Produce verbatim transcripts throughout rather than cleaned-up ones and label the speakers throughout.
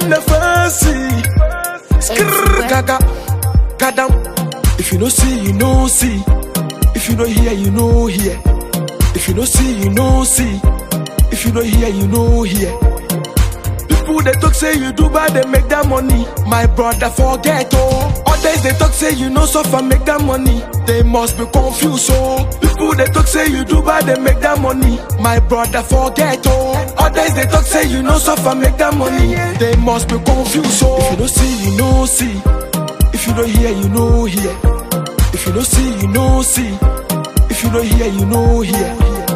Speaker 1: him the fancy. Skrrr gaga, gadam. If you no see, you no see. If you no hear, you no hear. If you no see, you no see. If you no hear, you no hear. People they talk say you do bad, they make that money. My brother forget oh. Others they talk say you no suffer, make that money. They must be confused oh. People they talk say you do bad, they make that money. My brother forget oh. Others they talk say you no suffer, make that money. They must be confused oh. If you no see, you no see. If you no hear, you no hear. If you no see, you no see. If you no hear, you no hear.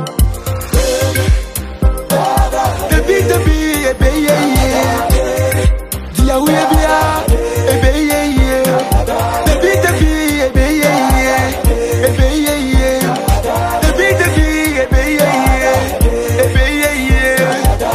Speaker 1: The beat, the beat, ebe yeah yeah. Dia we be ah, ebe yeah yeah. The beat, the beat, ebe yeah yeah, ebe yeah yeah. The beat, the beat, ebe yeah yeah, ebe yeah yeah.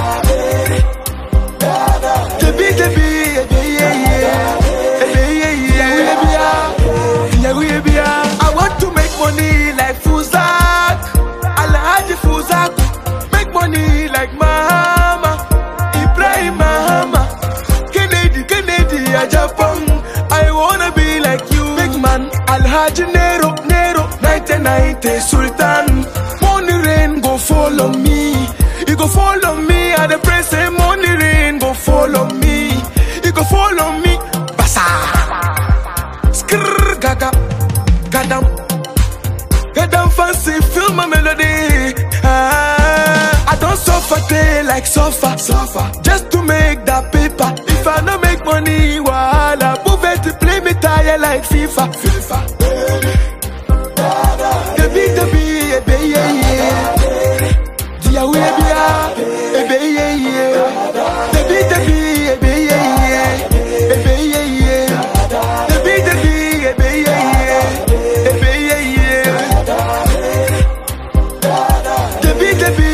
Speaker 1: The beat, the beat, ebe yeah yeah, ebe yeah yeah. Dia we be ah, dia we be ah. I want to make money like Fuzak, Alhaji Fuzak. Make money like Mahama, Ibrahim Mahama, Kennedy, Kennedy, a Japan. I wanna be like you, big man. Alhaji Nero, Nero, nineteen ninety Sultan. Money rain go follow me, you go follow me. At the press say money rain go follow me, you go follow me. Basa, skrrr gaga, gadam, gadam fancy, feel my melody. Ah. I don't suffer day like suffer, suffer just to make that paper. If I don't make money, wahala, move it to play me tire like FIFA. FIFA. The beat, the beat, ebe yeah yeah. Dia we be ah, ebe yeah yeah. The beat, the beat, ebe yeah yeah, ebe yeah yeah. The beat, the beat, ebe yeah yeah, ebe yeah yeah. The beat, the beat.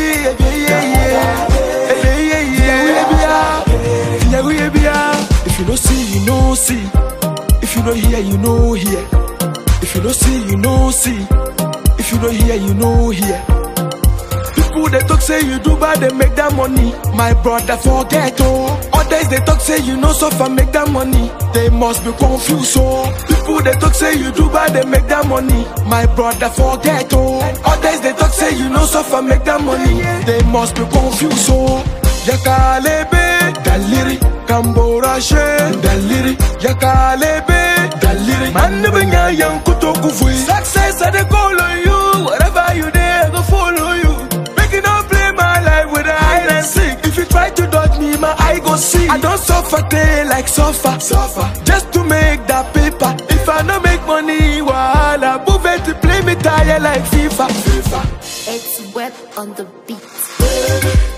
Speaker 1: If you no see, you no see. If you no hear, you no hear. If you no see, you no see. If you no hear, you no hear. People they talk say you do bad, they make that money. My brother forget oh. Others they talk say you no suffer, make that money. They must be confused oh. People they talk say you do bad, they make that money. My brother forget oh. Others they talk say you no suffer, make that money. They must be confused oh. Yakalebe daliri, Kambora she daliri. Yakalebe daliri, man banya yang kuto kufui. Success I dey call on you, wherever you there I go follow you. Make it not play my life with a hide and seek. If you try to dodge me, my eye go see. I don't suffer day like suffer, suffer just to make that paper. If I don't make money, wahala, move it to play me tire like FIFA. FIFA.
Speaker 2: It's wet on the beat.